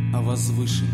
о возвышенных.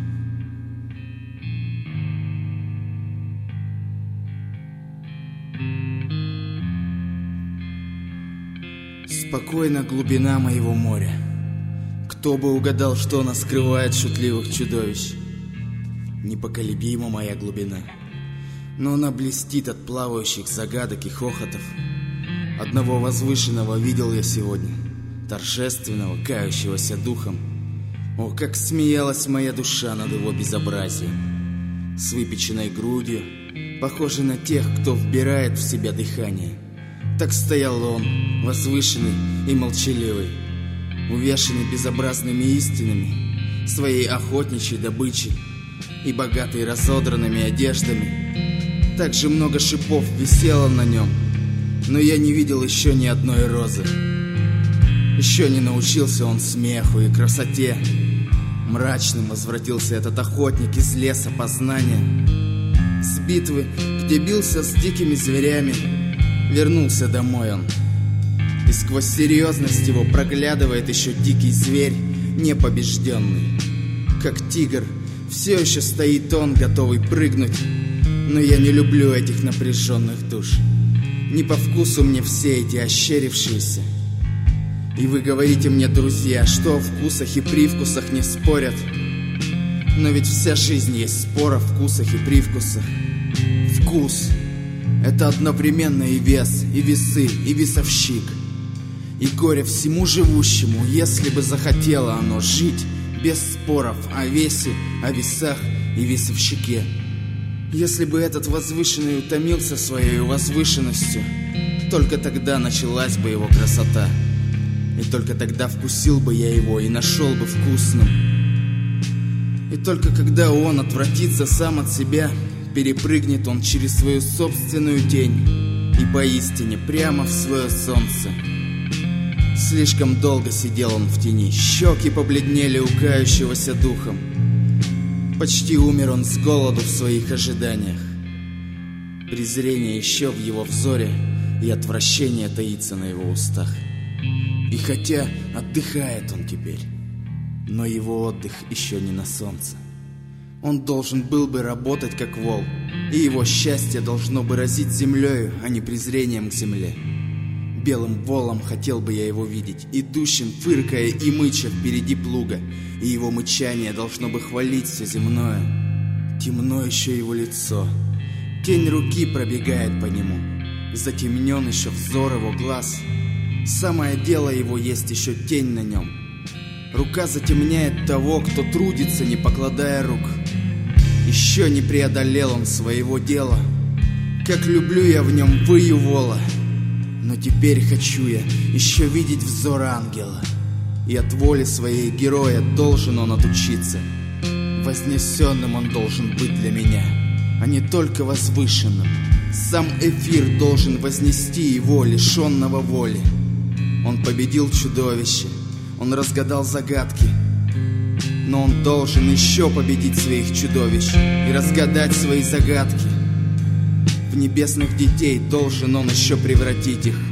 Спокойна глубина моего моря. Кто бы угадал, что она скрывает шутливых чудовищ. Непоколебима моя глубина, но она блестит от плавающих загадок и хохотов. Одного возвышенного видел я сегодня, торжественного, кающегося духом. О, как смеялась моя душа над его безобразием. С выпеченной грудью, похожий на тех, кто вбирает в себя дыхание. Так стоял он, возвышенный и молчаливый, увешанный безобразными истинами, своей охотничьей добычей и богатый разодранными одеждами. Так же много шипов висело на нем, но я не видел еще ни одной розы. Еще не научился он смеху и красоте. Мрачным возвратился этот охотник из леса познания. С битвы, где бился с дикими зверями, вернулся домой он. И сквозь серьезность его проглядывает еще дикий зверь, непобежденный. Как тигр, все еще стоит он, готовый прыгнуть. Но я не люблю этих напряженных душ. Не по вкусу мне все эти ощерившиеся. И вы говорите мне, друзья, что о вкусах и привкусах не спорят. Но ведь вся жизнь есть спор о вкусах и привкусах. Вкус — это одновременно и вес, и весы, и весовщик. И горе всему живущему, если бы захотело оно жить без споров о весе, о весах и весовщике. Если бы этот возвышенный утомился своей возвышенностью, только тогда началась бы его красота. И только тогда вкусил бы я его и нашел бы вкусным. И только когда он отвратится сам от себя, перепрыгнет он через свою собственную тень и поистине прямо в свое солнце. Слишком долго сидел он в тени, щеки побледнели у кающегося духом. Почти умер он с голоду в своих ожиданиях. Презрение еще в его взоре, и отвращение таится на его устах. И хотя отдыхает он теперь, но его отдых еще не на солнце. Он должен был бы работать как вол, и его счастье должно бы разить землею, а не презрением к земле. Белым волом хотел бы я его видеть, идущим, фыркая и мыча впереди плуга, и его мычание должно бы хвалить все земное. Темно еще его лицо, тень руки пробегает по нему, затемнен еще взор его глаз. Самое дело его есть еще тень на нем. Рука затемняет того, кто трудится, не покладая рук. Еще не преодолел он своего дела. Как люблю я в нем выю вола. Но теперь хочу я еще видеть взор ангела. И от воли своей героя должен он отучиться. Вознесенным он должен быть для меня, а не только возвышенным. Сам эфир должен вознести его, лишенного воли. Он победил чудовище, он разгадал загадки. Но он должен еще победить своих чудовищ и разгадать свои загадки. В небесных детей должен он еще превратить их.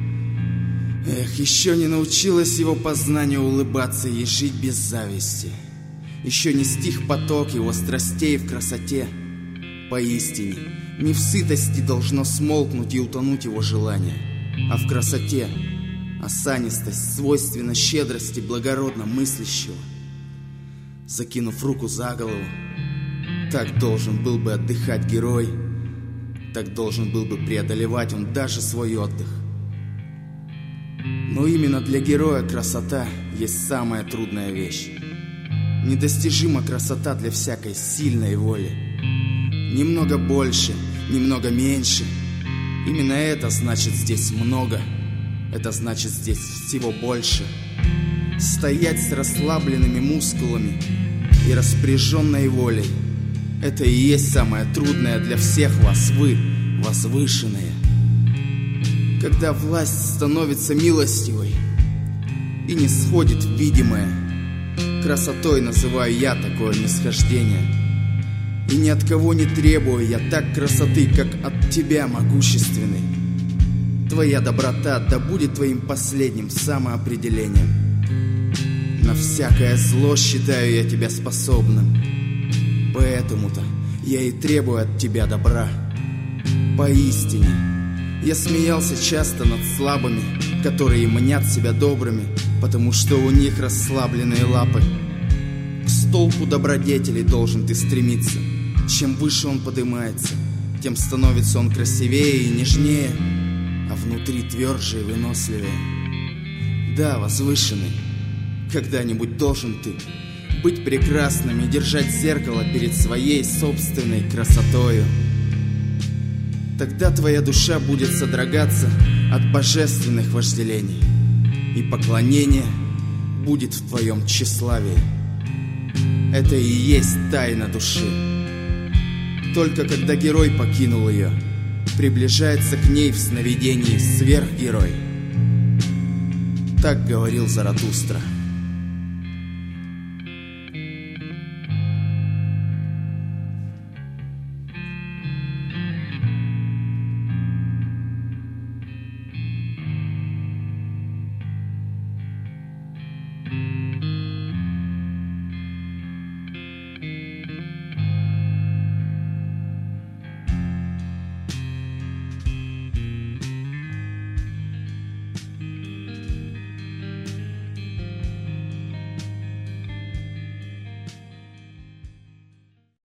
Эх, еще не научилась его познание улыбаться и жить без зависти. Еще не стих поток его страстей в красоте. Поистине, не в сытости должно смолкнуть и утонуть его желание, а в красоте. Осанистость свойственна щедрости благородно мыслящего. Закинув руку за голову, так должен был бы отдыхать герой, так должен был бы преодолевать он даже свой отдых. Но именно для героя красота есть самая трудная вещь. Недостижима красота для всякой сильной воли. Немного больше, немного меньше. Именно это значит здесь много. Это значит здесь всего больше. Стоять с расслабленными мускулами и распоряженной волей — это и есть самое трудное для всех вас, вы, возвышенные. Когда власть становится милостивой и не сходит в видимое, красотой называю я такое нисхождение. И ни от кого не требую я так красоты, как от тебя, могущественный. Твоя доброта да будет твоим последним самоопределением. На всякое зло считаю я тебя способным. Поэтому-то я и требую от тебя добра. Поистине, я смеялся часто над слабыми, которые мнят себя добрыми, потому что у них расслабленные лапы. К столпу добродетелей должен ты стремиться. Чем выше он поднимается, тем становится он красивее и нежнее, а внутри тверже и выносливее. Да, возвышенный, когда-нибудь должен ты быть прекрасным и держать зеркало перед своей собственной красотою. Тогда твоя душа будет содрогаться от божественных вожделений, и поклонение будет в твоем тщеславии. Это и есть тайна души. Только когда герой покинул ее, приближается к ней в сновидении сверхгерой. Так говорил Заратустра.